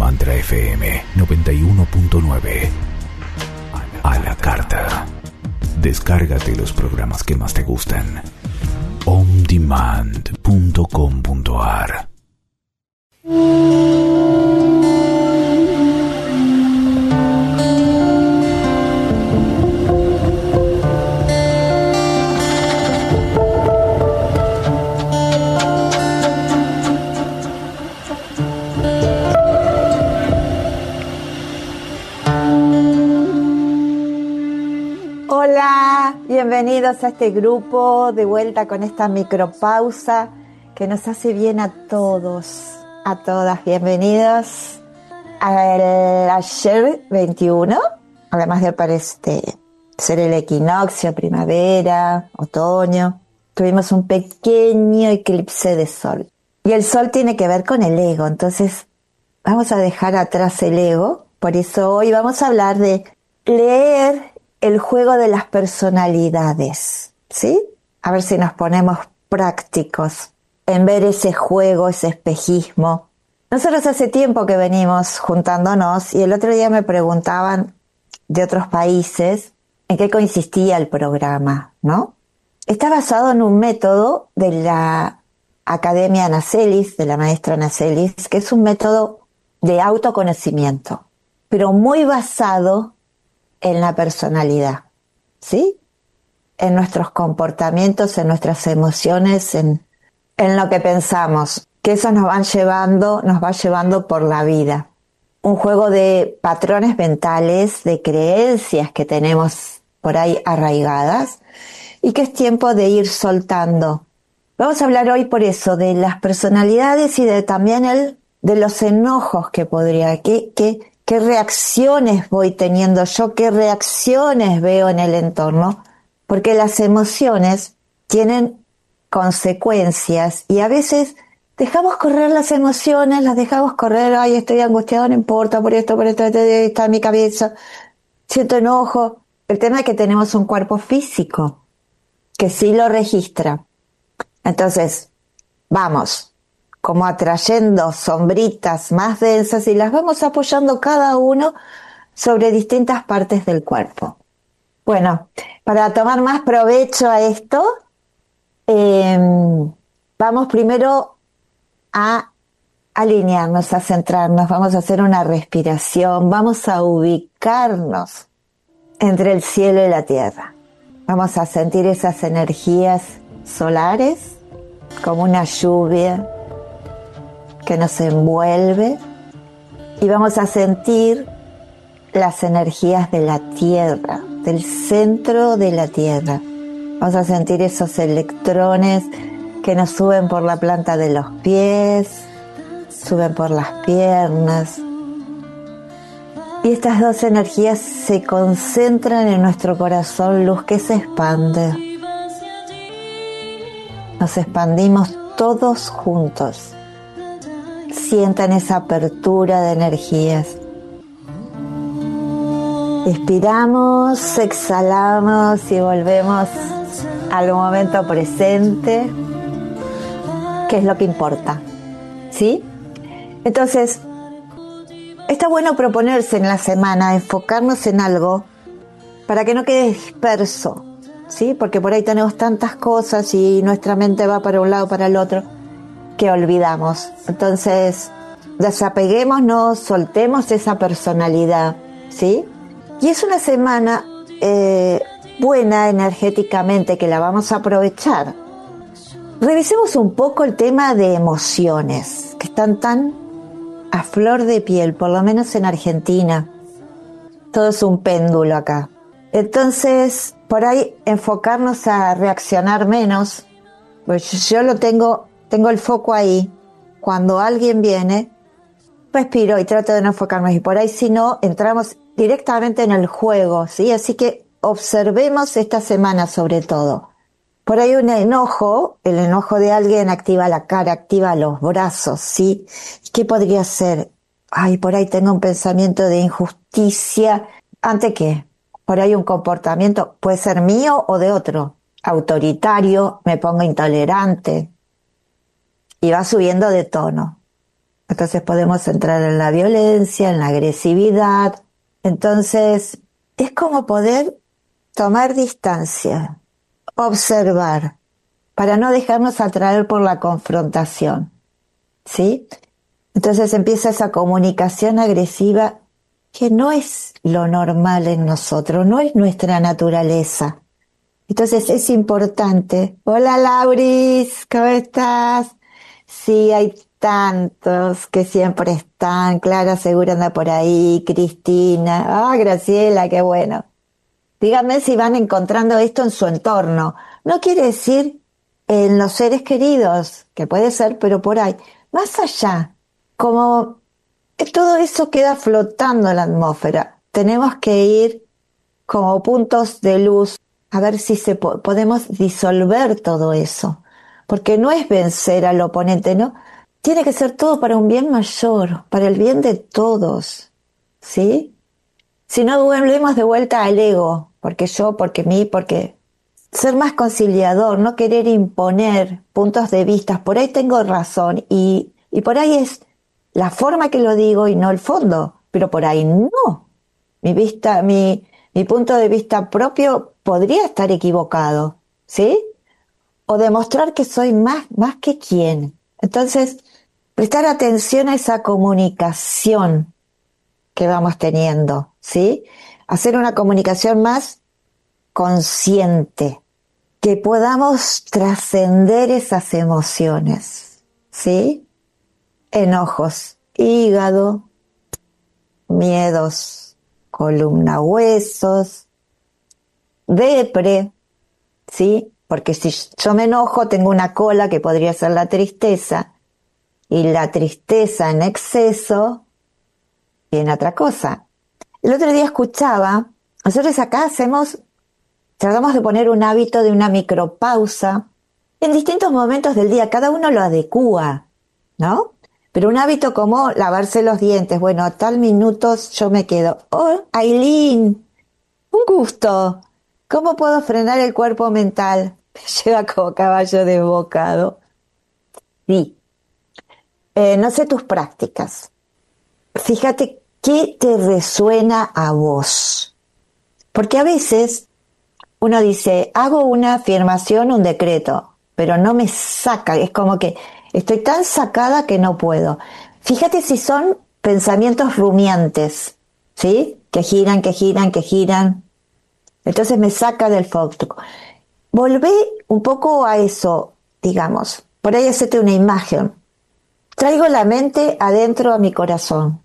Mantra FM 91.9. A la carta. Descárgate los programas que más te gustan. ondemand.com.ar. Hola, bienvenidos a este grupo, de vuelta con esta micropausa que nos hace bien a todos, a todas. Bienvenidos al ayer 21, además de ser el equinoccio, primavera, otoño. Tuvimos un pequeño eclipse de sol. Y el sol tiene que ver con el ego, entonces vamos a dejar atrás el ego. Por eso hoy vamos a hablar de leer el juego de las personalidades, ¿sí? A ver si nos ponemos prácticos en ver ese juego, ese espejismo. Nosotros hace tiempo que venimos juntándonos y el otro día me preguntaban de otros países en qué consistía el programa, ¿no? Está basado en un método de la Academia Nacelis, de la maestra Nacelis, que es un método de autoconocimiento, pero muy basado en la personalidad, ¿sí? En nuestros comportamientos, en nuestras emociones, en lo que pensamos, que eso nos va llevando por la vida. Un juego de patrones mentales, de creencias que tenemos por ahí arraigadas y que es tiempo de ir soltando. Vamos a hablar hoy por eso de las personalidades y también de los enojos que podría, ¿Qué reacciones voy teniendo yo? ¿Qué reacciones veo en el entorno? Porque las emociones tienen consecuencias y a veces dejamos correr las emociones, las dejamos correr, ay, estoy angustiado, no importa, por esto, está en mi cabeza, siento enojo. El tema es que tenemos un cuerpo físico que sí lo registra. Entonces, vamos como atrayendo sombritas más densas y las vamos apoyando cada uno sobre distintas partes del cuerpo. Bueno, para tomar más provecho a esto, vamos primero a alinearnos, a centrarnos, vamos a hacer una respiración, vamos a ubicarnos entre el cielo y la tierra. Vamos a sentir esas energías solares como una lluvia que nos envuelve y vamos a sentir las energías de la Tierra, del centro de la Tierra. Vamos a sentir esos electrones que nos suben por la planta de los pies, suben por las piernas. Y estas dos energías se concentran en nuestro corazón, luz que se expande. Nos expandimos todos juntos. Sientan esa apertura de energías. Inspiramos, exhalamos y volvemos al momento presente, que es lo que importa, ¿sí? Entonces, está bueno proponerse en la semana, enfocarnos en algo para que no quede disperso, ¿sí? Porque por ahí tenemos tantas cosas y nuestra mente va para un lado, para el otro, que olvidamos. Entonces, desapeguémonos, soltemos esa personalidad, ¿sí? Y es una semana buena energéticamente que la vamos a aprovechar. Revisemos un poco el tema de emociones, que están tan a flor de piel, por lo menos en Argentina. Todo es un péndulo acá. Entonces, por ahí enfocarnos a reaccionar menos, pues yo lo tengo el foco ahí. Cuando alguien viene, respiro y trato de no enfocarme. Y por ahí, si no, entramos directamente en el juego, ¿sí? Así que observemos esta semana sobre todo. Por ahí un enojo, el enojo de alguien activa la cara, activa los brazos, ¿sí? ¿Qué podría ser? Ay, por ahí tengo un pensamiento de injusticia. ¿Ante qué? Por ahí un comportamiento, puede ser mío o de otro. Autoritario, me pongo intolerante. Y va subiendo de tono. Entonces podemos entrar en la violencia, en la agresividad. Entonces es como poder tomar distancia, observar, para no dejarnos atraer por la confrontación, ¿sí? Entonces empieza esa comunicación agresiva que no es lo normal en nosotros, no es nuestra naturaleza. Entonces es importante. Hola Lauris, ¿cómo estás? Sí, hay tantos que siempre están. Clara seguro anda por ahí, Cristina. Ah, Graciela, qué bueno. Díganme si van encontrando esto en su entorno. No quiere decir en los seres queridos, que puede ser, pero por ahí. Más allá, como todo eso queda flotando en la atmósfera. Tenemos que ir como puntos de luz a ver si podemos disolver todo eso. Porque no es vencer al oponente, ¿no? Tiene que ser todo para un bien mayor, para el bien de todos. ¿Sí? Si no, volvemos de vuelta al ego. Porque yo, porque mí, porque... Ser más conciliador, no querer imponer puntos de vista. Por ahí tengo razón y por ahí es la forma que lo digo y no el fondo. Pero por ahí no. Mi punto de vista propio podría estar equivocado, ¿sí? O demostrar que soy más que quién. Entonces, prestar atención a esa comunicación que vamos teniendo, ¿sí? Hacer una comunicación más consciente, que podamos trascender esas emociones, ¿sí? Enojos, hígado, miedos, columna, huesos, depre, ¿sí? Porque si yo me enojo, tengo una cola que podría ser la tristeza, y la tristeza en exceso viene otra cosa. El otro día escuchaba, nosotros acá tratamos de poner un hábito de una micropausa en distintos momentos del día, cada uno lo adecúa, ¿no? Pero un hábito como lavarse los dientes, bueno, a tal minutos yo me quedo. Oh, Aileen, un gusto. ¿Cómo puedo frenar el cuerpo mental? Me lleva como caballo desbocado. Sí. No sé tus prácticas. Fíjate qué te resuena a vos. Porque a veces uno dice, hago una afirmación, un decreto, pero no me saca. Es como que estoy tan sacada que no puedo. Fíjate si son pensamientos rumiantes, ¿sí? Que giran, que giran, que giran. Entonces me saca del foco. Volvé un poco a eso, digamos. Por ahí hacete una imagen. Traigo la mente adentro a mi corazón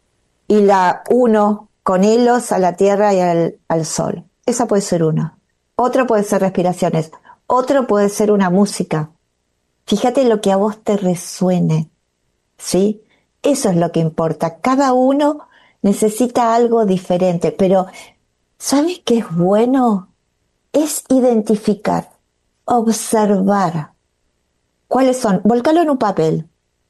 y la uno con hilos a la tierra y al sol. Esa puede ser una. Otro puede ser respiraciones. Otro puede ser una música. Fíjate lo que a vos te resuene, ¿sí? Eso es lo que importa. Cada uno necesita algo diferente, pero ¿sabes qué es bueno? Es identificar, observar. ¿Cuáles son? Volcalo en un papel.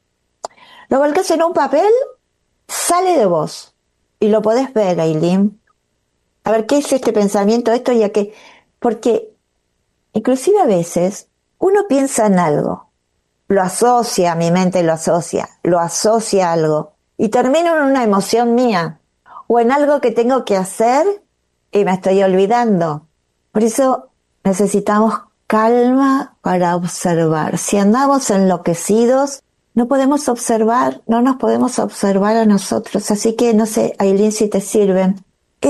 Lo volcás en un papel, sale de vos. Y lo podés ver, Aileen. A ver, ¿qué es este pensamiento? Esto y aquello. Porque inclusive a veces uno piensa en algo, lo asocia, mi mente lo asocia a algo y termino en una emoción mía o en algo que tengo que hacer y me estoy olvidando. Por eso necesitamos calma para observar. Si andamos enloquecidos, no podemos observar, no nos podemos observar a nosotros. Así que no sé, Aileen, si te sirven.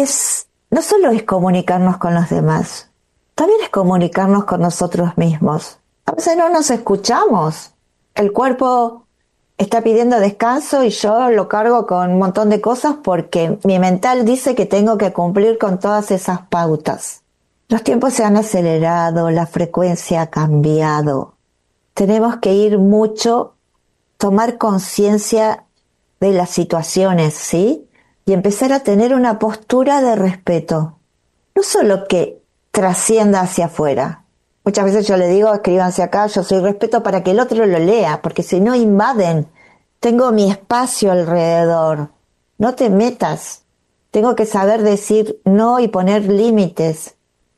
No solo es comunicarnos con los demás, también es comunicarnos con nosotros mismos. A veces no nos escuchamos. El cuerpo está pidiendo descanso y yo lo cargo con un montón de cosas porque mi mental dice que tengo que cumplir con todas esas pautas. Los tiempos se han acelerado, la frecuencia ha cambiado. Tenemos que ir mucho, tomar conciencia de las situaciones, ¿sí? Y empezar a tener una postura de respeto. No solo que trascienda hacia afuera. Muchas veces yo le digo, escríbanse acá, yo soy respeto para que el otro lo lea, porque si no invaden. Tengo mi espacio alrededor. No te metas. Tengo que saber decir no y poner límites.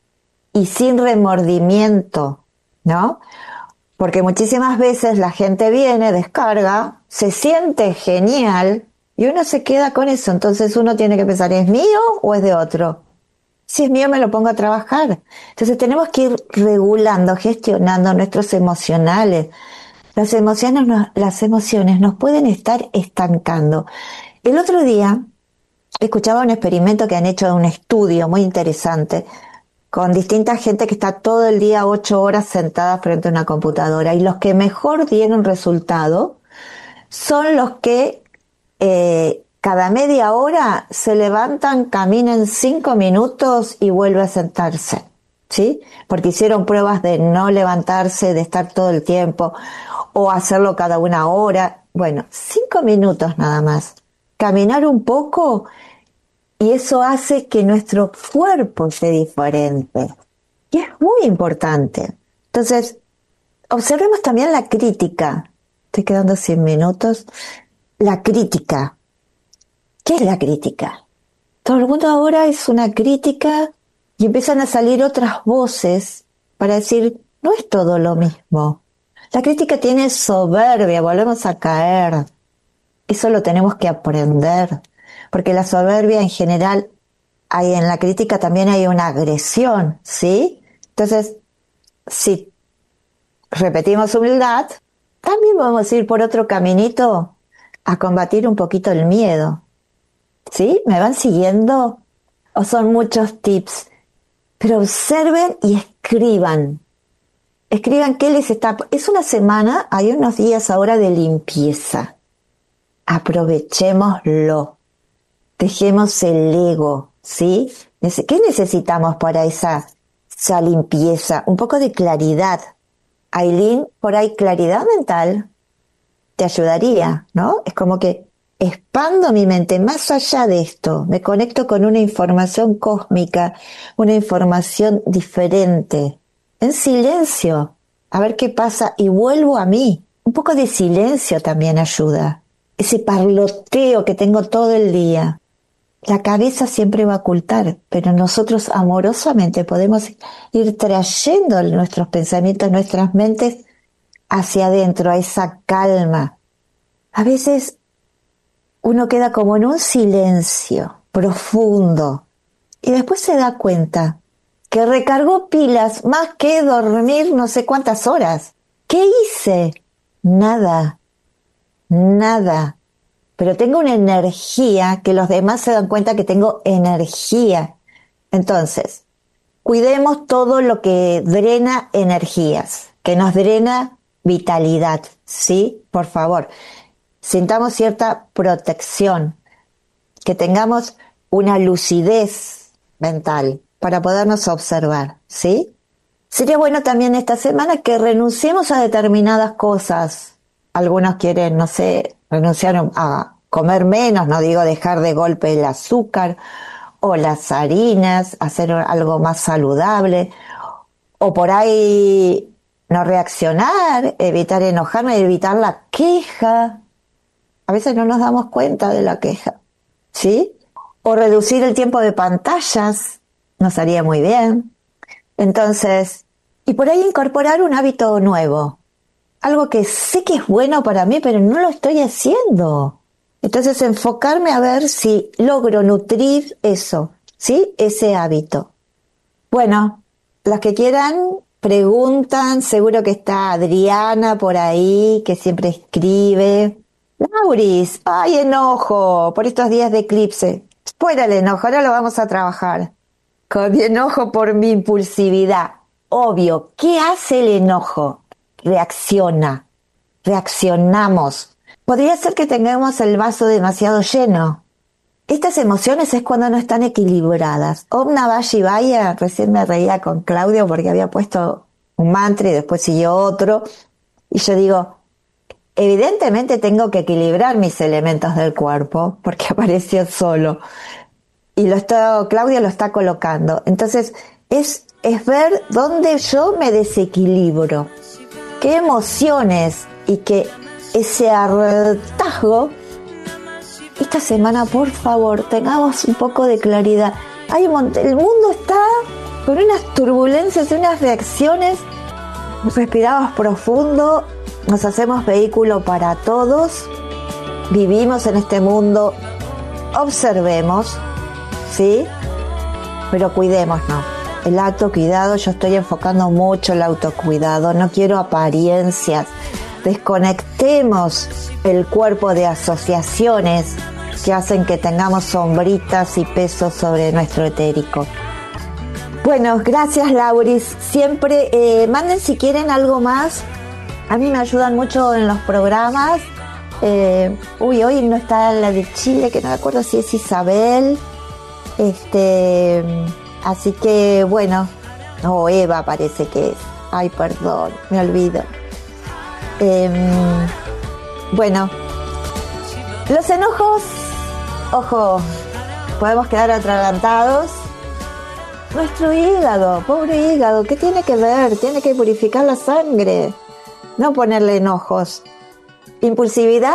Y sin remordimiento, ¿no? Porque muchísimas veces la gente viene, descarga, se siente genial y uno se queda con eso. Entonces uno tiene que pensar, ¿es mío o es de otro? Si es mío, me lo pongo a trabajar. Entonces tenemos que ir regulando, gestionando nuestros emocionales. Las emociones nos pueden estar estancando. El otro día escuchaba un experimento que han hecho, un estudio muy interesante con distinta gente que está todo el día 8 horas sentada frente a una computadora, y los que mejor dieron resultado son los que cada media hora se levantan, caminan 5 minutos y vuelven a sentarse, ¿sí? Porque hicieron pruebas de no levantarse, de estar todo el tiempo, o hacerlo cada 1 hora. Bueno, 5 minutos nada más. Caminar un poco, y eso hace que nuestro cuerpo sea diferente. Y es muy importante. Entonces, observemos también la crítica. Estoy quedando 100 minutos. La crítica. ¿Qué es la crítica? Todo el mundo ahora es una crítica y empiezan a salir otras voces para decir, no es todo lo mismo. La crítica tiene soberbia, volvemos a caer. Eso lo tenemos que aprender, porque la soberbia en general, en la crítica también hay una agresión, ¿sí? Entonces, si repetimos humildad, también vamos a ir por otro caminito a combatir un poquito el miedo. ¿Sí? ¿Me van siguiendo? ¿O son muchos tips? Pero observen y escriban. Escriban qué les está... Es una semana, hay unos días ahora de limpieza. Aprovechémoslo. Dejemos el ego, ¿sí? ¿Qué necesitamos para esa limpieza? Un poco de claridad. Ailín, por ahí claridad mental te ayudaría, ¿no? Es como que expando mi mente más allá de esto, me conecto con una información cósmica, una información diferente, en silencio, a ver qué pasa, y vuelvo a mí. Un poco de silencio también ayuda. Ese parloteo que tengo todo el día. La cabeza siempre va a ocultar, pero nosotros amorosamente podemos ir trayendo nuestros pensamientos, nuestras mentes hacia adentro, a esa calma. A veces uno queda como en un silencio profundo y después se da cuenta que recargó pilas más que dormir no sé cuántas horas. ¿Qué hice? Nada. Pero tengo una energía que los demás se dan cuenta que tengo energía. Entonces, cuidemos todo lo que drena energías, que nos drena vitalidad, ¿sí? Por favor. Sintamos cierta protección, que tengamos una lucidez mental para podernos observar, ¿sí? Sería bueno también esta semana que renunciemos a determinadas cosas. Algunos quieren, no sé, renunciar a comer menos, no digo dejar de golpe el azúcar o las harinas, hacer algo más saludable, o por ahí no reaccionar, evitar enojarme, evitar la queja. A veces no nos damos cuenta de la queja, ¿sí? O reducir el tiempo de pantallas, nos haría muy bien. Entonces, y por ahí incorporar un hábito nuevo. Algo que sé que es bueno para mí, pero no lo estoy haciendo. Entonces, enfocarme a ver si logro nutrir eso, ¿sí? Ese hábito. Bueno, los que quieran preguntan, seguro que está Adriana por ahí, que siempre escribe. Lauris, ¡ay, enojo! Por estos días de eclipse. Fuera el enojo, ahora lo vamos a trabajar. Con mi enojo por mi impulsividad. Obvio, ¿qué hace el enojo? Reaccionamos. Podría ser que tengamos el vaso demasiado lleno. Estas emociones es cuando no están equilibradas. Om Namah Shivaya, recién me reía con Claudio porque había puesto un mantra y después siguió otro. Y yo digo, evidentemente tengo que equilibrar mis elementos del cuerpo porque apareció solo. Y Claudio lo está colocando. Entonces, es ver dónde yo me desequilibro. Qué emociones y que ese hartazgo. Esta semana, por favor, tengamos un poco de claridad. El mundo está con unas turbulencias, unas reacciones. Respiramos profundo, nos hacemos vehículo para todos vivimos en este mundo, observemos, ¿sí? Pero cuidémonos. El autocuidado, yo estoy enfocando mucho el autocuidado, no quiero apariencias. Desconectemos el cuerpo de asociaciones que hacen que tengamos sombritas y pesos sobre nuestro etérico. Bueno, gracias Lauris. Siempre manden si quieren algo más. A mí me ayudan mucho en los programas. Hoy no está la de Chile, que no me acuerdo si es Isabel. Así que bueno. No, Eva parece que es. Ay, perdón, me olvido. Bueno. Los enojos, ojo, podemos quedar atragantados. Nuestro hígado, pobre hígado, ¿qué tiene que ver? Tiene que purificar la sangre, no ponerle enojos. Impulsividad,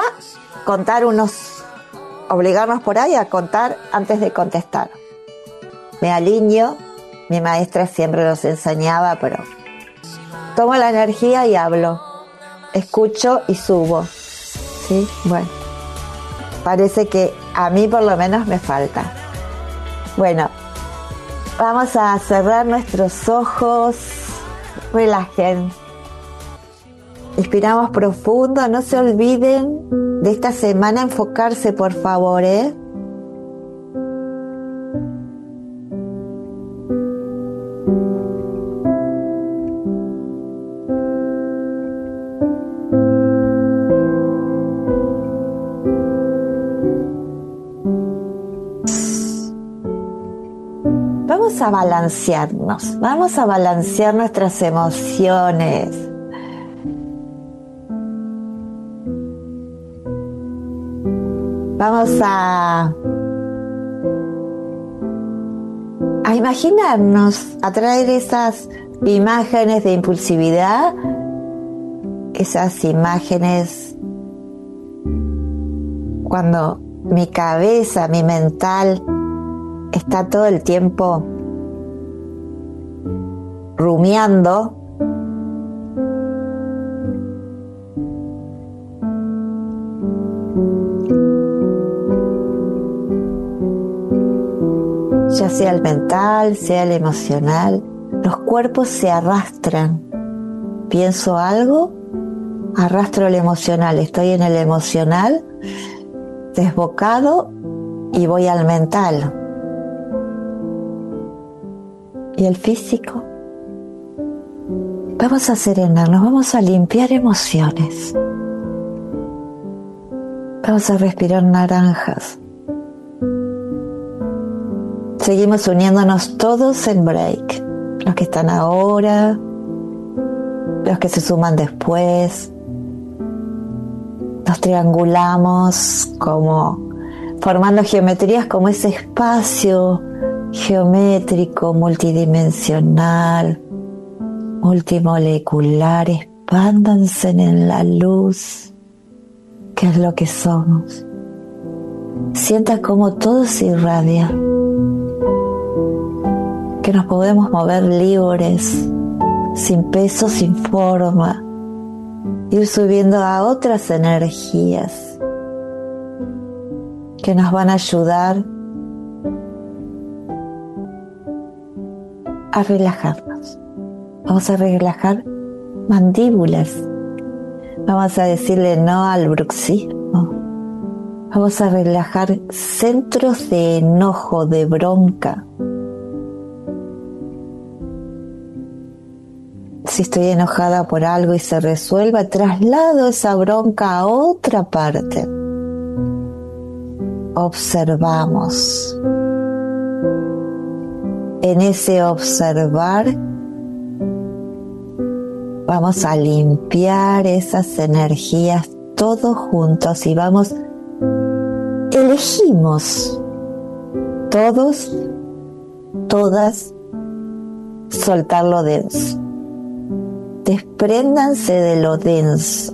obligarnos por ahí a contar antes de contestar. Me alineo, mi maestra siempre nos enseñaba, pero tomo la energía y hablo, escucho y subo. ¿Sí? Bueno, parece que a mí por lo menos me falta. Bueno, vamos a cerrar nuestros ojos, relajen. Inspiramos profundo, no se olviden de esta semana enfocarse, por favor, Vamos a balancear nuestras emociones. Vamos a imaginarnos, a traer esas imágenes de impulsividad, esas imágenes cuando mi cabeza, mi mental está todo el tiempo rumiando. Ya sea el mental, sea el emocional, los cuerpos se arrastran. Pienso algo, arrastro el emocional, estoy en el emocional, desbocado y voy al mental. Y el físico. Vamos a serenarnos, vamos a limpiar emociones. Vamos a respirar naranjas. Seguimos uniéndonos todos en break. Los que están ahora, los que se suman después. Nos triangulamos como formando geometrías como ese espacio geométrico, multidimensional, multimolecular. Expándanse en la luz, que es lo que somos. Sienta cómo todo se irradia, que nos podemos mover libres, sin peso, sin forma, ir subiendo a otras energías que nos van a ayudar a relajarnos. Vamos a relajar mandíbulas. Vamos a decirle no al bruxismo. Vamos a relajar centros de enojo, de bronca. Si estoy enojada por algo y se resuelva, traslado esa bronca a otra parte. Observamos. En ese observar vamos a limpiar esas energías todos juntos y elegimos todos, todas, soltar lo denso. Despréndanse de lo denso.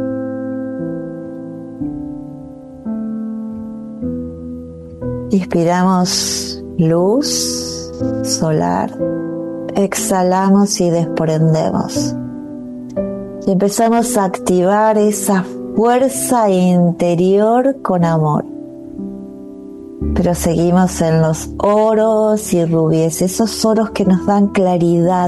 Inspiramos luz solar, exhalamos y desprendemos. Y empezamos a activar esa fuerza interior con amor. Pero seguimos en los oros y rubíes, esos oros que nos dan claridad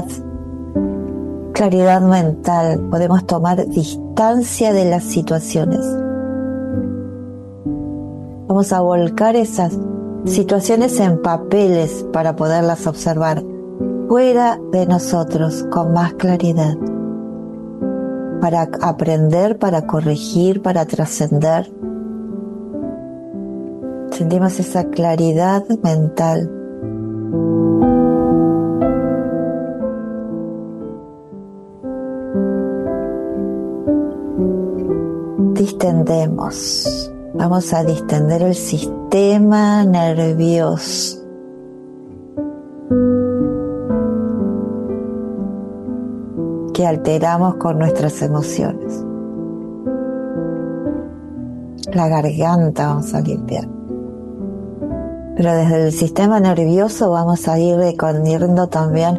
mental. Podemos tomar distancia de las situaciones. Vamos a volcar esas situaciones en papeles para poderlas observar fuera de nosotros con más claridad, para aprender, para corregir, para trascender. Sentimos esa claridad mental. Distendemos. Vamos a distender el sistema nervioso. Que alteramos con nuestras emociones. La garganta vamos a limpiar. Pero desde el sistema nervioso vamos a ir recorriendo también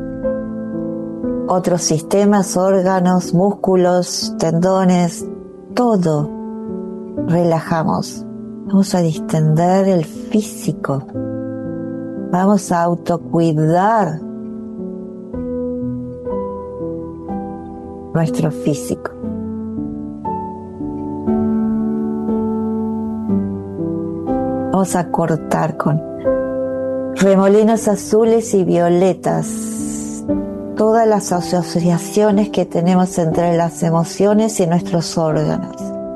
otros sistemas, órganos, músculos, tendones, todo. Relajamos. Vamos a distender el físico. Vamos a autocuidar nuestro físico. Vamos a cortar con remolinos azules y violetas todas las asociaciones que tenemos entre las emociones y nuestros órganos.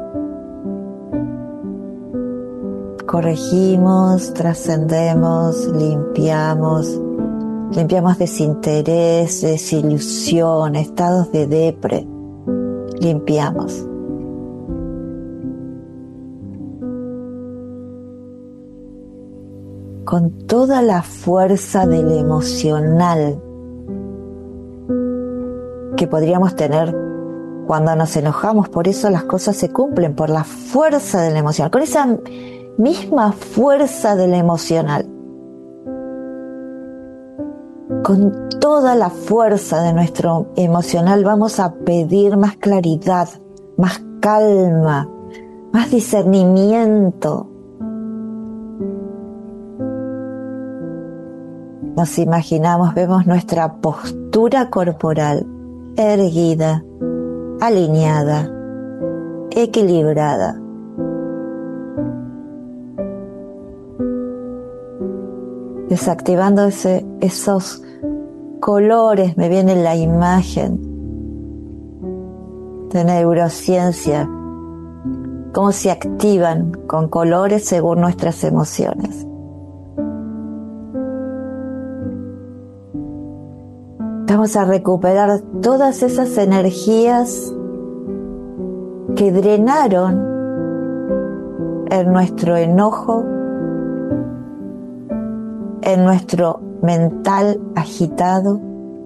Corregimos, trascendemos, limpiamos desinterés, desilusión, estados de depre. Limpiamos. Con toda la fuerza del emocional que podríamos tener cuando nos enojamos. Por eso las cosas se cumplen, por la fuerza del emocional. Con esa misma fuerza del emocional, con toda la fuerza de nuestro emocional, vamos a pedir más claridad, más calma, más discernimiento. Nos imaginamos, vemos nuestra postura corporal erguida, alineada, equilibrada. Desactivando esos colores, me viene la imagen de neurociencia, cómo se activan con colores según nuestras emociones. Vamos a recuperar todas esas energías que drenaron en nuestro enojo, en nuestro mental agitado,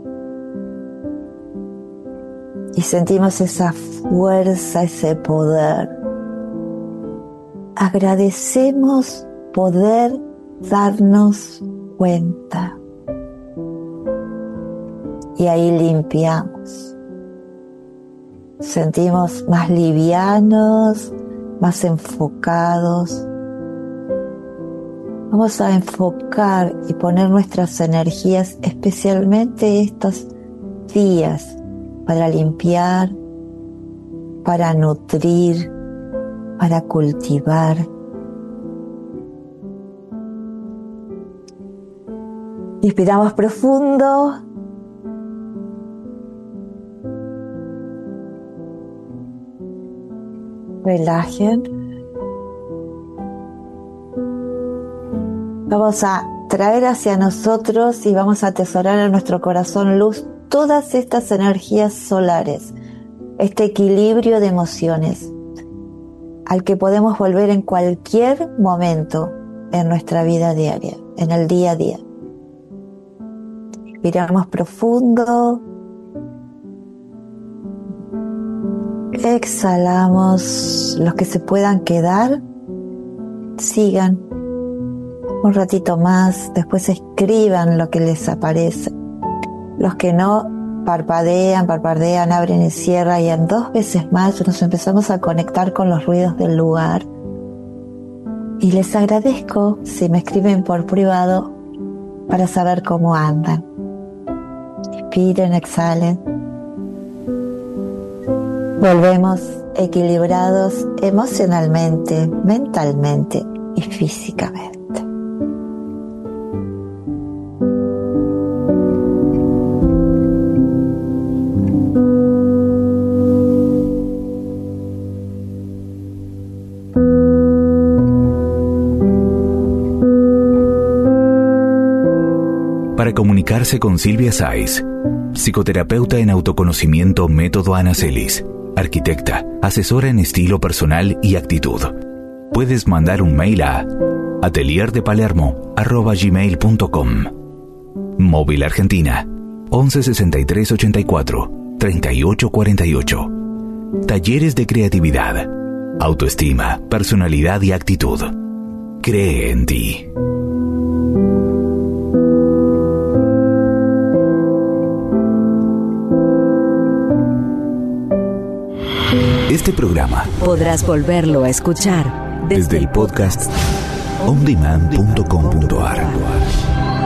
y sentimos esa fuerza, ese poder. Agradecemos poder darnos cuenta. Y ahí limpiamos. Sentimos más livianos, más enfocados. Vamos a enfocar y poner nuestras energías, especialmente estos días, para limpiar, para nutrir, para cultivar. Inspiramos profundo. Relajen. Vamos a traer hacia nosotros y vamos a atesorar en nuestro corazón luz todas estas energías solares, este equilibrio de emociones, al que podemos volver en cualquier momento en nuestra vida diaria, en el día a día. Inspiramos profundo. Exhalamos. Los que se puedan quedar, sigan un ratito más, después escriban lo que les aparece. Los que no, parpadean, abren y cierran, y en 2 veces más nos empezamos a conectar con los ruidos del lugar. Y les agradezco si me escriben por privado para saber cómo andan. Inspiren, exhalen. Volvemos equilibrados emocionalmente, mentalmente y físicamente. Para comunicarse con Silvia Sáiz, psicoterapeuta en autoconocimiento Método Ana Celis, arquitecta, asesora en estilo personal y actitud. Puedes mandar un mail a atelierdepalermo@gmail.com. Móvil Argentina 11 63 84 38 48. Talleres de creatividad, autoestima, personalidad y actitud. Cree en ti. Este programa podrás volverlo a escuchar desde el podcast ondemand.com.ar.